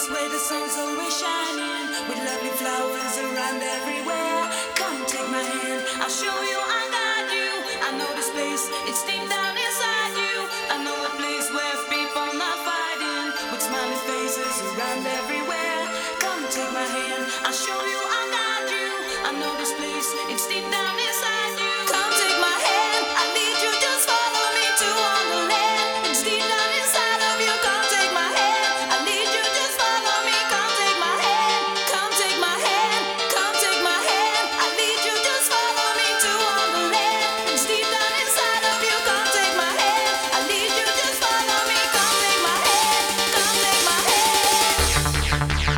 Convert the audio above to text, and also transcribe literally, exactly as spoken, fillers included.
place where the sun's always shining, with lovely flowers around everywhere. Come take my hand, I'll show you, I got you. I know this place, it's deep down inside you. I know a place where people not fighting, with smiling faces around everywhere. Come take my hand, I'll show you, I got you. I know this place, it's deep down inside you. Come take my hand, I lead you, just follow me to Wonderland. It's deep down inside of you. Come take my hand, I lead you, just follow me. Come take my hand, come take my hand, come take my hand. I lead you, just follow me to Wonderland. It's deep down inside of you. Come take my hand, I lead you, just follow me. Come take my hand, come take my hand.